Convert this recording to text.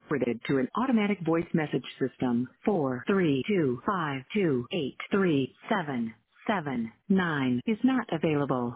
forwarded to an automatic voice message system. 43252837779 is not available.